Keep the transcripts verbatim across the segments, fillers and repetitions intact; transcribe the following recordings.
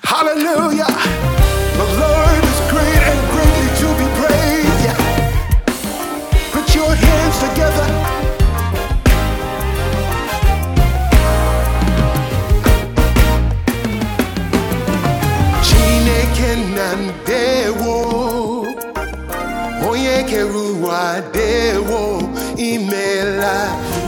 Hallelujah. The Lord is great and greatly to be praised. Yeah. Put your hands together. Chineke nandewo, onye keruwa dewo, imela.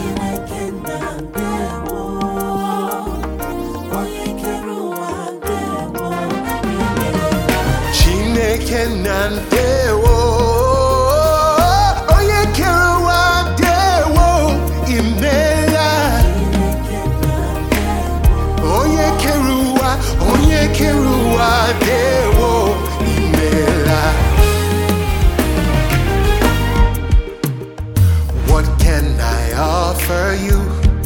Chineke nandewo, onye keruwa dewo, imela. Onye keruwa, onye keruwa dewo, imela. What can I offer you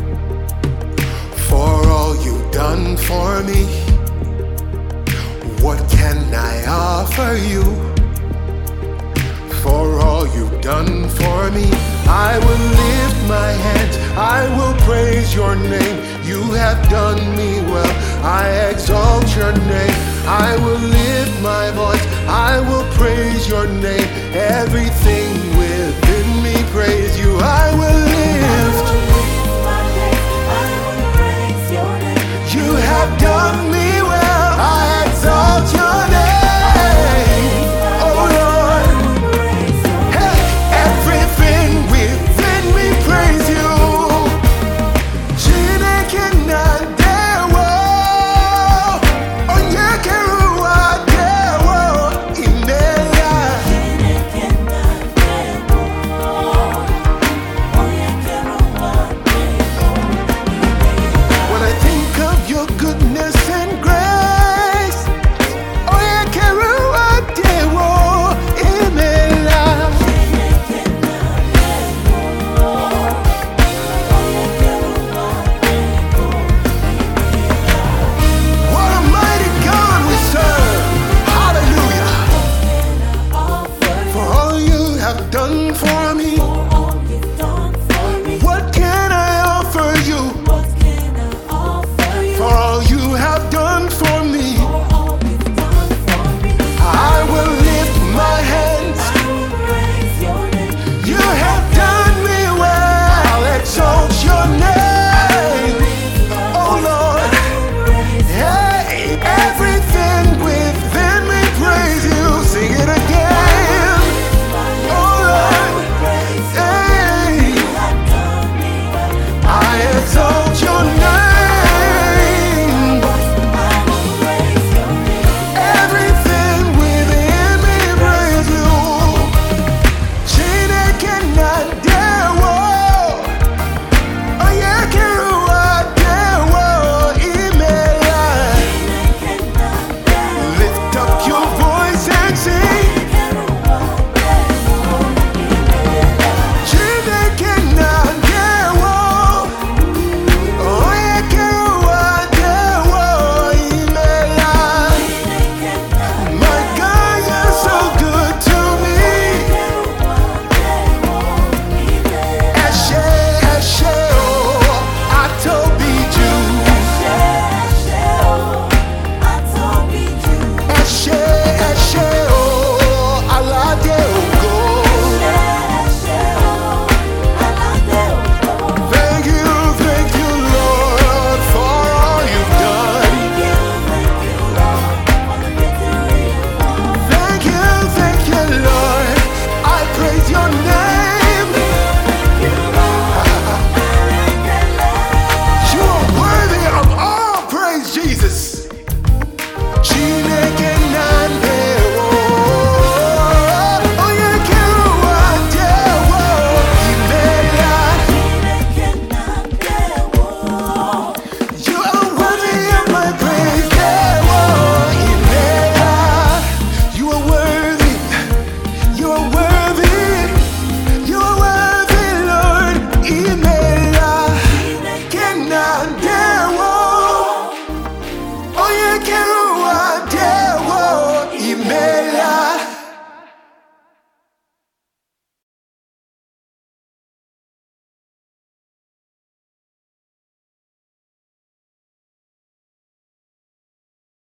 for all you've done for me? What can I offer you for all you've done for me? I will lift my hands, I will praise your name. You have done me well, I exalt your name. I will lift my voice, I will praise your name. Everything within me praise you. I will lift. You have done